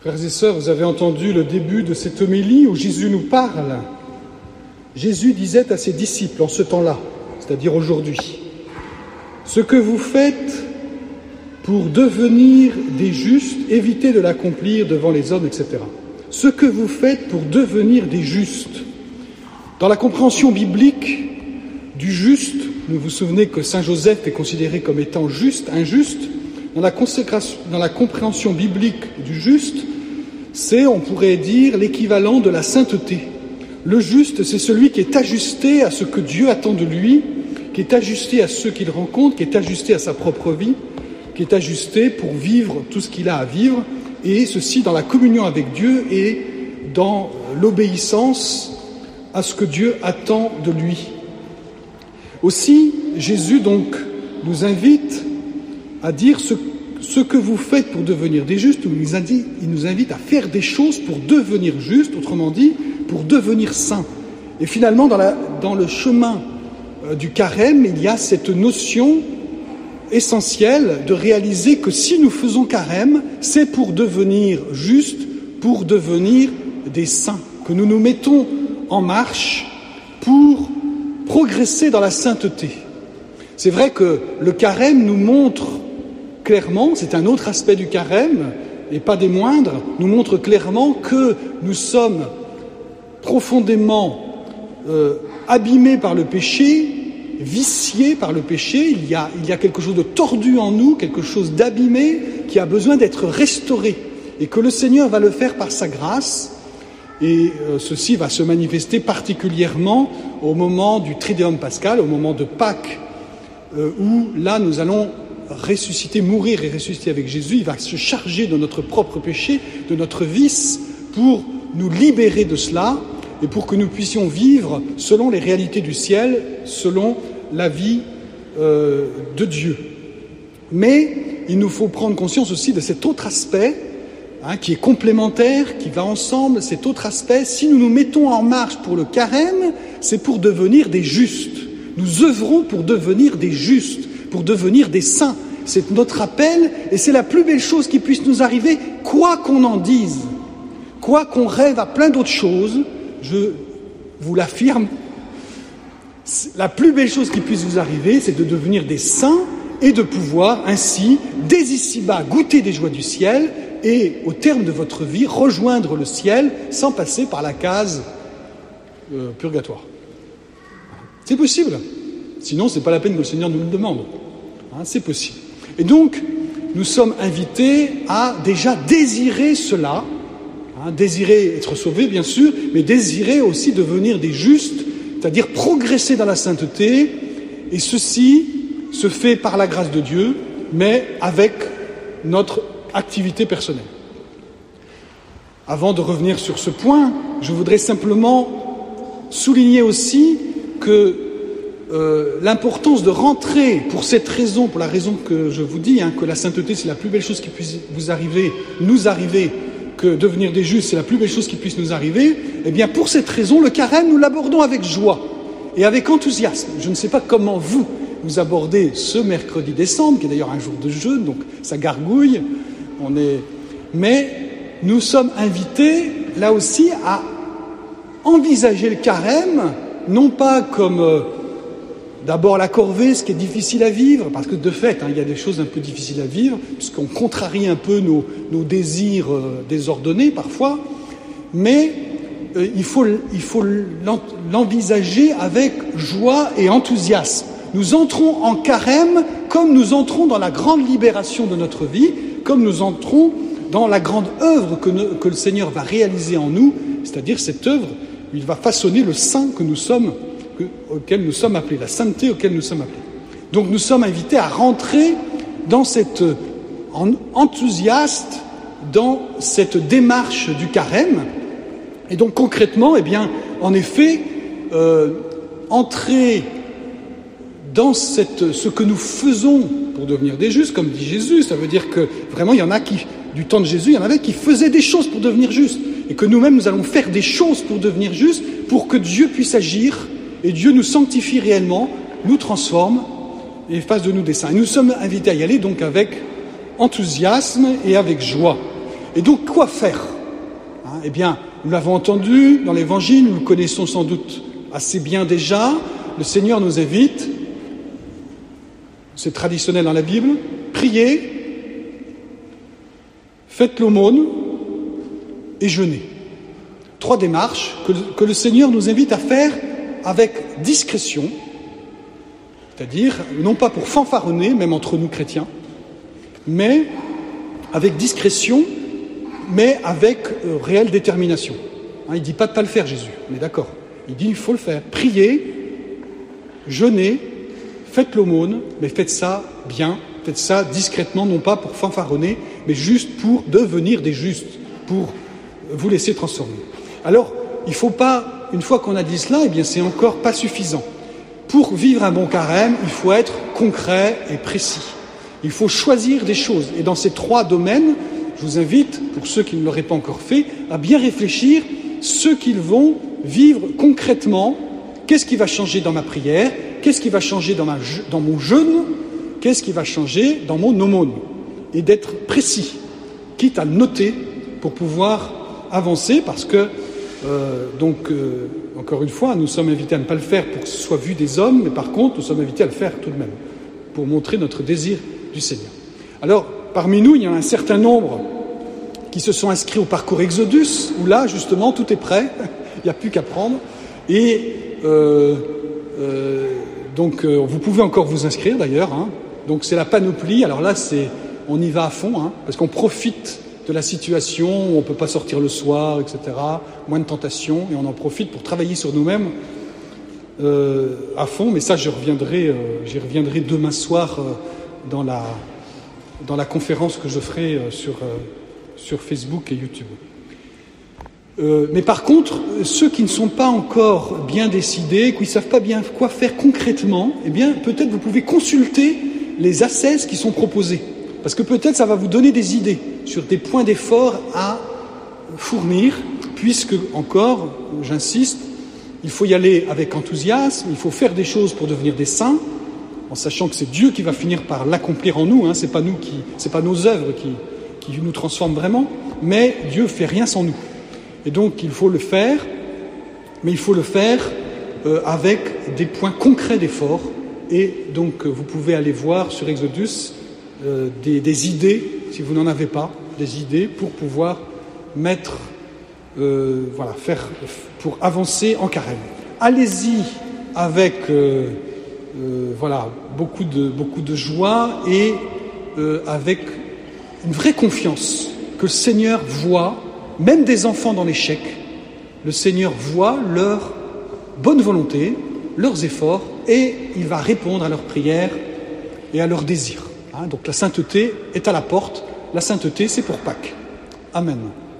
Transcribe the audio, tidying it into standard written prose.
Frères et sœurs, vous avez entendu le début de cette homélie où Jésus nous parle. Jésus disait à ses disciples en ce temps-là, c'est-à-dire aujourd'hui, « Ce que vous faites pour devenir des justes, évitez de l'accomplir devant les hommes, etc. » Ce que vous faites pour devenir des justes. Dans la compréhension biblique du juste, vous vous souvenez que Saint Joseph est considéré comme étant juste, injuste. Dans la compréhension biblique du juste, c'est, on pourrait dire, l'équivalent de la sainteté. Le juste, c'est celui qui est ajusté à ce que Dieu attend de lui, qui est ajusté à ceux qu'il rencontre, qui est ajusté à sa propre vie, qui est ajusté pour vivre tout ce qu'il a à vivre, et ceci dans la communion avec Dieu et dans l'obéissance à ce que Dieu attend de lui. Aussi, Jésus donc nous invite à dire ce que vous faites pour devenir des justes, il nous invite à faire des choses pour devenir justes, autrement dit, pour devenir saints. Et finalement, dans le chemin du carême, il y a cette notion essentielle de réaliser que si nous faisons carême, c'est pour devenir justes, pour devenir des saints, que nous nous mettons en marche pour progresser dans la sainteté. C'est vrai que le carême nous montre clairement, c'est un autre aspect du carême, et pas des moindres, nous montre clairement que nous sommes profondément abîmés par le péché, viciés par le péché. Il y a quelque chose de tordu en nous, quelque chose d'abîmé qui a besoin d'être restauré, et que le Seigneur va le faire par sa grâce. Et ceci va se manifester particulièrement au moment du Triduum pascal, au moment de Pâques, où là nous allons ressusciter, mourir et ressusciter avec Jésus. Il va se charger de notre propre péché, de notre vice, pour nous libérer de cela et pour que nous puissions vivre selon les réalités du ciel, selon la vie de Dieu. Mais il nous faut prendre conscience aussi de cet autre aspect, qui est complémentaire, qui va ensemble, cet autre aspect. Si nous nous mettons en marche pour le carême, c'est pour devenir des justes. Nous œuvrons pour devenir des justes, pour devenir des saints. C'est notre appel et c'est la plus belle chose qui puisse nous arriver, quoi qu'on en dise, quoi qu'on rêve à plein d'autres choses, je vous l'affirme, la plus belle chose qui puisse vous arriver, c'est de devenir des saints et de pouvoir ainsi, dès ici-bas, goûter des joies du ciel et, au terme de votre vie, rejoindre le ciel sans passer par la case purgatoire. C'est possible. Sinon, ce n'est pas la peine que le Seigneur nous le demande. C'est possible. Et donc, nous sommes invités à déjà désirer cela, désirer être sauvés, bien sûr, mais désirer aussi devenir des justes, c'est-à-dire progresser dans la sainteté, et ceci se fait par la grâce de Dieu, mais avec notre activité personnelle. Avant de revenir sur ce point, je voudrais simplement souligner aussi que l'importance de rentrer pour cette raison, pour la raison que je vous dis, que la sainteté c'est la plus belle chose qui puisse vous arriver, nous arriver, que devenir des justes c'est la plus belle chose qui puisse nous arriver, eh bien pour cette raison, le carême, nous l'abordons avec joie et avec enthousiasme. Je ne sais pas comment vous abordez ce mercredi décembre, qui est d'ailleurs un jour de jeûne, donc ça gargouille, mais nous sommes invités là aussi à envisager le carême, non pas comme d'abord la corvée, ce qui est difficile à vivre, parce que de fait, il y a des choses un peu difficiles à vivre, puisqu'on contrarie un peu nos désirs désordonnés parfois, mais il faut l'envisager avec joie et enthousiasme. Nous entrons en carême comme nous entrons dans la grande libération de notre vie, comme nous entrons dans la grande œuvre que le Seigneur va réaliser en nous, c'est-à-dire cette œuvre où il va façonner le saint auquel nous sommes appelés, la sainteté auquel nous sommes appelés. Donc nous sommes invités à rentrer dans cette enthousiaste, dans cette démarche du carême. Et donc concrètement, en effet, entrer dans ce que nous faisons pour devenir des justes, comme dit Jésus, ça veut dire que vraiment il y en a qui, du temps de Jésus, il y en avait qui faisaient des choses pour devenir justes, et que nous-mêmes nous allons faire des choses pour devenir justes, pour que Dieu puisse agir, et Dieu nous sanctifie réellement, nous transforme, et fasse de nous des saints. Et nous sommes invités à y aller donc avec enthousiasme et avec joie. Et donc, quoi faire? Eh bien, nous l'avons entendu dans l'Évangile, nous le connaissons sans doute assez bien déjà. Le Seigneur nous invite, c'est traditionnel dans la Bible, priez, faites l'aumône et jeûnez. 3 démarches que le Seigneur nous invite à faire avec discrétion, c'est-à-dire non pas pour fanfaronner, même entre nous chrétiens, mais avec discrétion, mais avec réelle détermination. Il ne dit pas de ne pas le faire, Jésus, on est d'accord. Il dit il faut le faire. Priez, jeûnez, faites l'aumône, mais faites ça bien, faites ça discrètement, non pas pour fanfaronner, mais juste pour devenir des justes, pour vous laisser transformer. Alors, il ne faut pas, une fois qu'on a dit cela, eh bien c'est encore pas suffisant. Pour vivre un bon carême, il faut être concret et précis. Il faut choisir des choses. Et dans ces 3 domaines, je vous invite, pour ceux qui ne l'auraient pas encore fait, à bien réfléchir ce qu'ils vont vivre concrètement. Qu'est-ce qui va changer dans ma prière? Qu'est-ce qui va changer dans mon jeûne? Qu'est-ce qui va changer dans mon aumône? Et d'être précis, quitte à le noter pour pouvoir avancer, parce que, encore une fois, nous sommes invités à ne pas le faire pour que ce soit vu des hommes, mais par contre, nous sommes invités à le faire tout de même, pour montrer notre désir du Seigneur. Alors, parmi nous, il y en a un certain nombre qui se sont inscrits au parcours Exodus, où là, justement, tout est prêt, il n'y a plus qu'à prendre. Et vous pouvez encore vous inscrire d'ailleurs. Donc c'est la panoplie. Alors là, on y va à fond, parce qu'on profite de la situation où on ne peut pas sortir le soir, etc. Moins de tentation, et on en profite pour travailler sur nous-mêmes à fond. Mais ça, j'y reviendrai demain soir dans la conférence que je ferai sur Facebook et YouTube. Mais par contre, ceux qui ne sont pas encore bien décidés, qui ne savent pas bien quoi faire concrètement, eh bien, peut-être vous pouvez consulter les ascèses qui sont proposées. Parce que peut-être ça va vous donner des idées sur des points d'effort à fournir, puisque, encore, j'insiste, il faut y aller avec enthousiasme, il faut faire des choses pour devenir des saints, en sachant que c'est Dieu qui va finir par l'accomplir en nous, c'est pas nos œuvres qui nous transforment vraiment, mais Dieu fait rien sans nous. Et donc il faut le faire, mais il faut le faire avec des points concrets d'effort. Et donc vous pouvez aller voir sur Exodus des idées, si vous n'en avez pas, des idées pour pouvoir pour avancer en carême. Allez-y avec beaucoup de joie et avec une vraie confiance que le Seigneur voit. Même des enfants dans l'échec, le Seigneur voit leur bonne volonté, leurs efforts, et il va répondre à leurs prières et à leurs désirs. Donc la sainteté est à la porte. La sainteté, c'est pour Pâques. Amen.